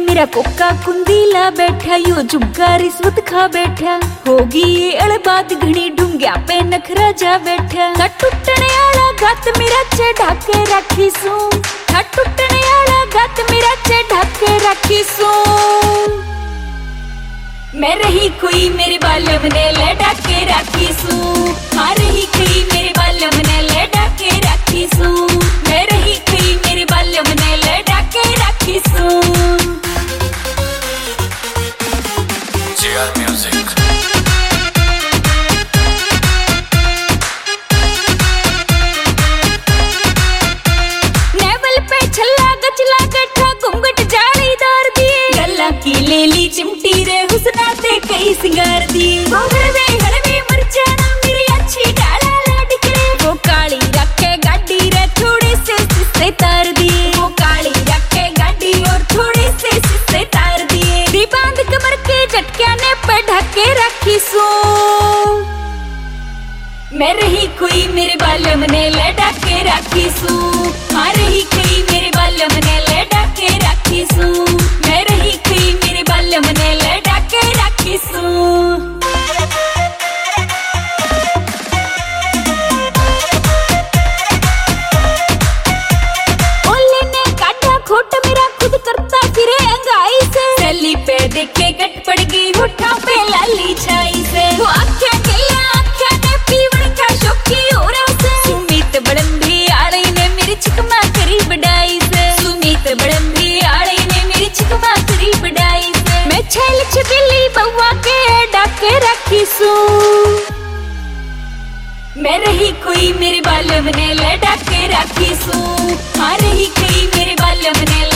मेरा कोका कुंदीला बैठा, यो झुमका रिश्वत खा बैठा, होगी ये अड़बाद घनी ढूंग्या पे नखरा जा बैठा। था टूटने आला गत मेरा चढ़ा के राखी सू, था टूटने आला गत मेरा चढ़ा के राखी सू। मैं रही कोई मेरे बालम ने लड़ा के राखी सू, हाँ रही कोई मेरे बालम ने लड़ा के राखी सू, मैं रही कोई मेरे बालम ने लड़ा के राखी सू। JR Music। नेवल पे छल्ला गचला गठा घूंघट जालीदार दिए, गल्ला की लेली चिमटी रे हुस्ना ते कई सिंगार दिए। हड़वे मर जाना मेरी अच्छी डाला लाड करे, वो काली रखे गाड़ी रे थोड़े से सिस्से तार दिए, वो काली रखे गाड़ी और थोड़े से सिस्से तार दिए। दी बांध कमर के झटकिया ने पे ढके रखी सू, मैं रही कोई मेरे बालम ने लड़ा के राखी सू, हाँ रही कोई मेरे बालम ने लड़ा के राखी सू, मैं रही कोई मेरे बालम ने लड़ा के राखी सू। ओले ने काटा खोट मेरा खुद करता फिरे अंगाई से, सैली पे देखे गट पड़ गई होठा पे लाली छाई से, वो आँखें गया आँखें ने पीवड़ का शौकी हो रहा से। सुमित बड़ंदी आड़े ने मेरी चिकमा करी बढ़ाई से, सुमित बड़ंदी आड़े ने मेरी चिकमा करी बढ़ाई से। मैं छैल छबिली बउआ के डाके रखी सू, मैं रही कोई मेरे बालम ने लड़ा के राखी सू, हाँ रही कोई मेरे बालम ने